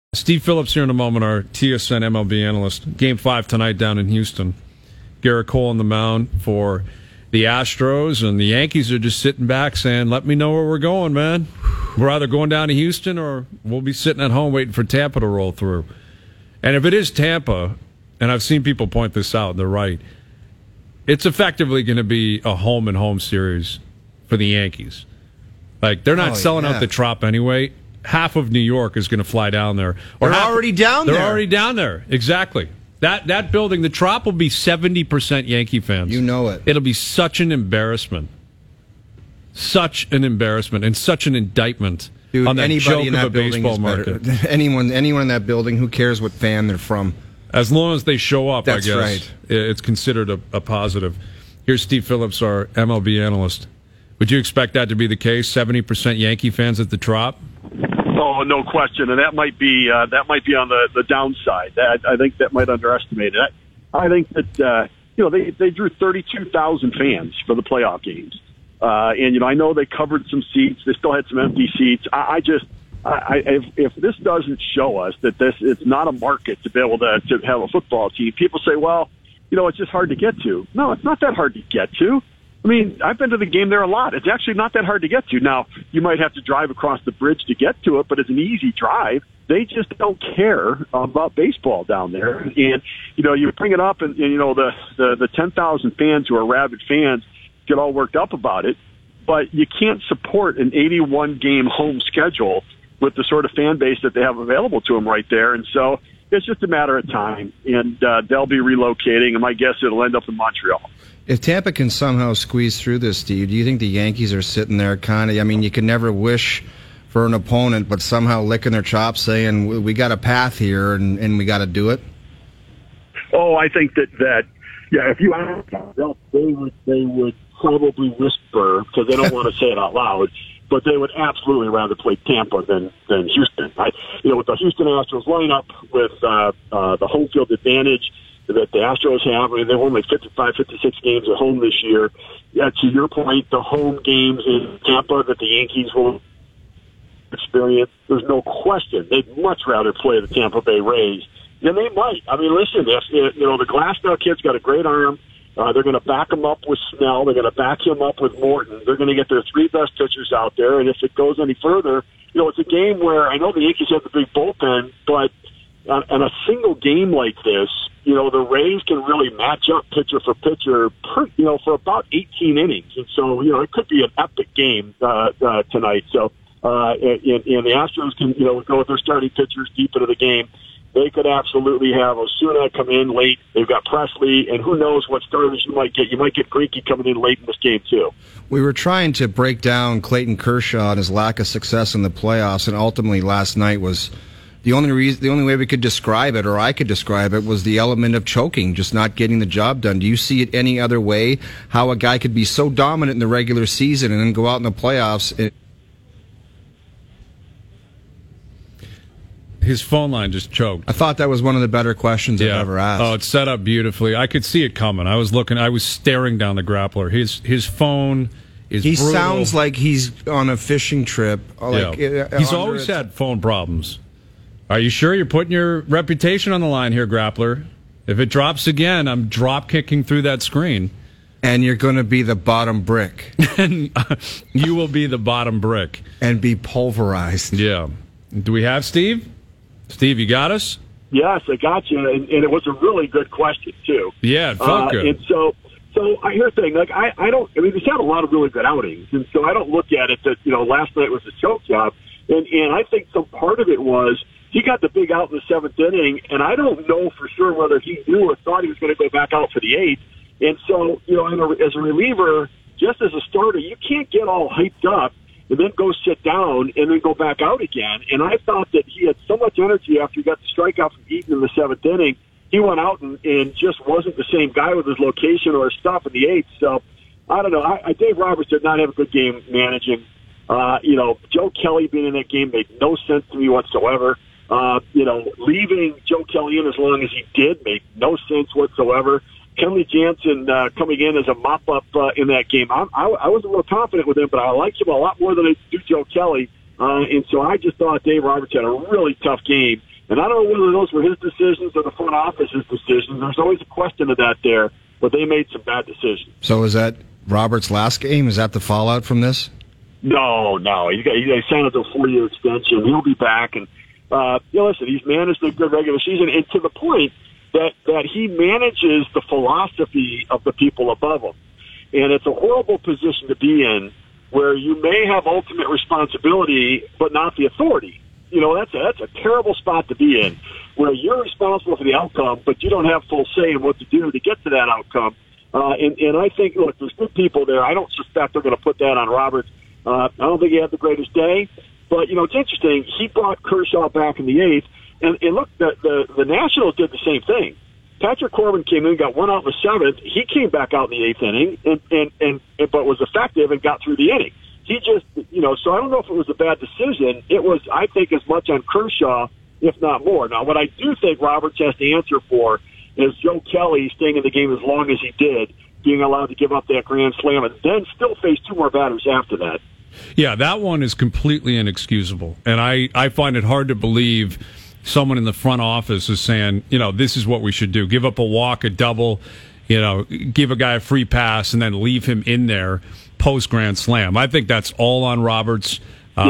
Steve Phillips here in a moment, our TSN MLB analyst. Game 5 tonight down in Houston. Garrett Cole on the mound for the Astros, and the Yankees are just sitting back saying, let me know where we're going, man. We're either going down to Houston or we'll be sitting at home waiting for Tampa to roll through. And if it is Tampa, and I've seen people point this out, they're right, it's effectively going to be a home-and-home series for the Yankees. Like, they're not selling out the Trop anyway. Half of New York is going to fly down there. They're already down there. They're already down there. Exactly. That building, the Trop, will be 70% Yankee fans. You know it. It'll be such an embarrassment. Such an embarrassment and such an indictment on that joke of a baseball market. Anyone in that building, who cares what fan they're from? As long as they show up, That's I guess. Right. It's considered a positive. Here's Steve Phillips, our MLB analyst. Would you expect that to be the case? 70% Yankee fans at the Trop? Oh, no question, and that might be on the downside. I think that might underestimate it. I think that they drew 32,000 fans for the playoff games, and I know they covered some seats. They still had some empty seats. If this doesn't show us that it's not a market to be able to have a football team, people say, well, it's just hard to get to. No, it's not that hard to get to. I mean, I've been to the game there a lot. It's actually not that hard to get to. Now, you might have to drive across the bridge to get to it, but it's an easy drive. They just don't care about baseball down there. And, you bring it up and the 10,000 fans who are rabid fans get all worked up about it, but you can't support an 81-game home schedule with the sort of fan base that they have available to them right there. And so it's just a matter of time, and they'll be relocating, and my guess it'll end up in Montreal. If Tampa can somehow squeeze through this, Steve, do you think the Yankees are sitting there you can never wish for an opponent, but somehow licking their chops saying, we got a path here and we got to do it? Oh, I think that if you ask them, they would probably whisper, because they don't want to say it out loud, but they would absolutely rather play Tampa than Houston. With the Houston Astros lineup, with the home field advantage that the Astros have, they've only 55, 56 games at home this year. Yeah, to your point, the home games in Tampa that the Yankees will experience, there's no question they'd much rather play the Tampa Bay Rays than they might. I mean, listen, if the Glasnow kid's got a great arm. They're going to back him up with Snell. They're going to back him up with Morton. They're going to get their three best pitchers out there. And if it goes any further, it's a game where I know the Yankees have the big bullpen, but on a single game like this, the Rays can really match up pitcher for pitcher, for about 18 innings. And so, it could be an epic game tonight. So, and the Astros can, go with their starting pitchers deep into the game. They could absolutely have Osuna come in late. They've got Presley, and who knows what starters you might get. You might get Greinke coming in late in this game, too. We were trying to break down Clayton Kershaw and his lack of success in the playoffs, and ultimately last night was the only way we could describe it, or I could describe it, was the element of choking, just not getting the job done. Do you see it any other way, how a guy could be so dominant in the regular season and then go out in the playoffs? His phone line just choked. I thought that was one of the better questions I've ever asked. Oh, it's set up beautifully. I could see it coming. I was staring down the grappler. His phone is He brutal. sounds like he's on a fishing trip. He's always had phone problems. Are you sure you're putting your reputation on the line here, grappler? If it drops again, I'm drop kicking through that screen. And you're going to be the bottom brick. And you will be the bottom brick. And be pulverized. Yeah. Do we have Steve? Steve, you got us? Yes, I got you, and it was a really good question, too. Yeah, it felt good. And so I hear a thing, he's had a lot of really good outings, and so I don't look at it that, last night was a choke job, and I think some part of it was he got the big out in the seventh inning, and I don't know for sure whether he knew or thought he was going to go back out for the eighth, and so, as a reliever, just as a starter, you can't get all hyped up and then go sit down and then go back out again. And I thought that he had so much energy after he got the strikeout from Eaton in the seventh inning. He went out and just wasn't the same guy with his location or his stuff in the eighth. So, I don't know. Dave Roberts did not have a good game managing. Joe Kelly being in that game made no sense to me whatsoever. Leaving Joe Kelly in as long as he did made no sense whatsoever. Kenley Jansen coming in as a mop-up in that game. I wasn't real confident with him, but I liked him a lot more than I do Joe Kelly. And so I just thought Dave Roberts had a really tough game. And I don't know whether those were his decisions or the front office's decisions. There's always a question of that there, but they made some bad decisions. So is that Roberts' last game? Is that the fallout from this? No. He signed up to a 4-year extension. He'll be back. And, listen, he's managed a good regular season, and to the point that he manages the philosophy of the people above him. And it's a horrible position to be in where you may have ultimate responsibility but not the authority. That's a terrible spot to be in, where you're responsible for the outcome, but you don't have full say in what to do to get to that outcome. And I think, look, there's good people there. I don't suspect they're going to put that on Roberts. I don't think he had the greatest day. But, it's interesting. He brought Kershaw back in the 8th. And look, the Nationals did the same thing. Patrick Corbin came in, got one out in the 7th. He came back out in the 8th inning, but was effective and got through the inning. He just, so I don't know if it was a bad decision. It was, I think, as much on Kershaw, if not more. Now, what I do think Roberts has to answer for is Joe Kelly staying in the game as long as he did, being allowed to give up that grand slam, and then still face 2 more batters after that. Yeah, that one is completely inexcusable. And I find it hard to believe someone in the front office is saying, this is what we should do. Give up a walk, a double, give a guy a free pass, and then leave him in there post-grand slam. I think that's all on Roberts.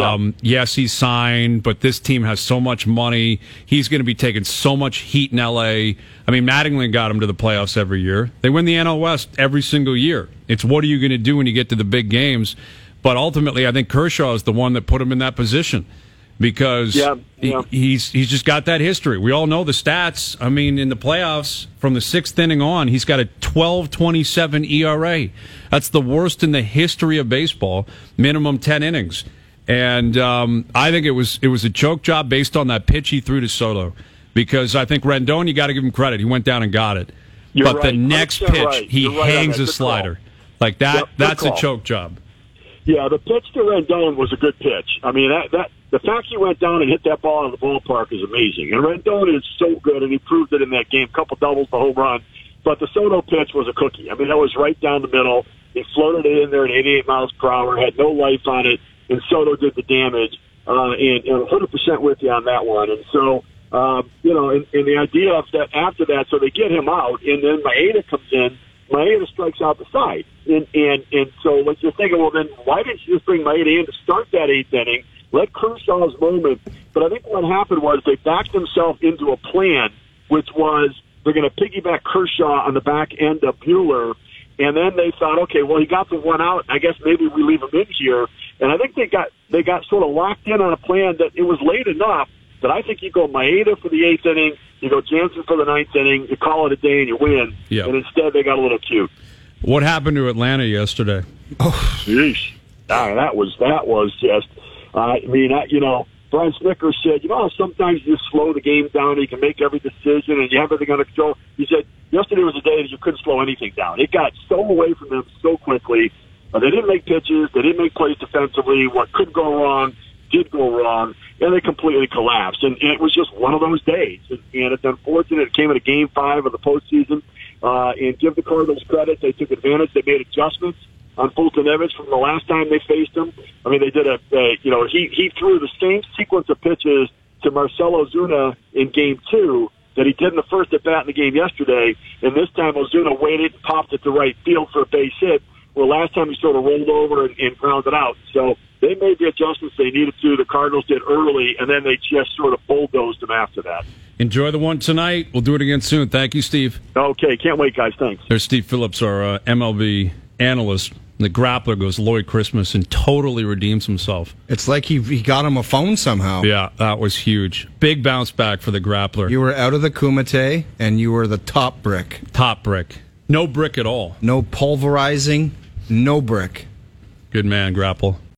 Yes, he's signed, but this team has so much money. He's going to be taking so much heat in L.A. I mean, Mattingly got him to the playoffs every year. They win the NL West every single year. It's what are you going to do when you get to the big games? But ultimately, I think Kershaw is the one that put him in that position because he's just got that history. We all know the stats. I mean, in the playoffs, from the 6th inning on, he's got a 12.27 ERA. That's the worst in the history of baseball, minimum 10 innings. And I think it was a choke job based on that pitch he threw to Soto. Because I think Rendon, you got to give him credit. He went down and got it. But right. the next pitch, he hangs a slider. Call. Like that. Yep, that's a choke job. Yeah, the pitch to Rendon was a good pitch. I mean, that the fact he went down and hit that ball in the ballpark is amazing. And Rendon is so good, and he proved it in that game. Couple doubles, the home run. But the Soto pitch was a cookie. I mean, that was right down the middle. He floated it in there at 88 miles per hour, had no life on it, and Soto did the damage. And 100% with you on that one. And so, and the idea of that after that, so they get him out, and then Maeda comes in. Maeda strikes out the side. And so like you're thinking, well, then why didn't you just bring Maeda in to start that 8th inning, let Kershaw's moment? But I think what happened was they backed themselves into a plan, which was they're going to piggyback Kershaw on the back end of Buehler. And then they thought, okay, well, he got the one out. I guess maybe we leave him in here. And I think they got sort of locked in on a plan that it was late enough that I think you go Maeda for the 8th inning, you go Jansen for the 9th inning, you call it a day and you win. Yep. And instead they got a little cute. What happened to Atlanta yesterday? Oh, sheesh. That was just, Brian Snickers said, sometimes you slow the game down and you can make every decision and you have everything under control. He said, yesterday was a day that you couldn't slow anything down. It got so away from them so quickly. They didn't make pitches. They didn't make plays defensively. What could go wrong did go wrong, and they completely collapsed. And it was just one of those days. And it's unfortunate. It came in a Game 5 of the postseason. And give the Cardinals credit. They took advantage. They made adjustments on Fulton Evans from the last time they faced him. I mean, they did he threw the same sequence of pitches to Marcell Ozuna in Game 2 that he did in the first at-bat in the game yesterday. And this time Ozuna waited and popped it to right field for a base hit. Well, last time he sort of rolled over and grounded out. So they made the adjustments they needed to. The Cardinals did early, and then they just sort of bulldozed them after that. Enjoy the one tonight. We'll do it again soon. Thank you, Steve. Okay, can't wait, guys. Thanks. There's Steve Phillips, our MLB analyst. The grappler goes Lloyd Christmas and totally redeems himself. It's like he got him a phone somehow. Yeah, that was huge. Big bounce back for the grappler. You were out of the Kumite, and you were the top brick. Top brick. No brick at all. No pulverizing, no brick. Good man, Grapple.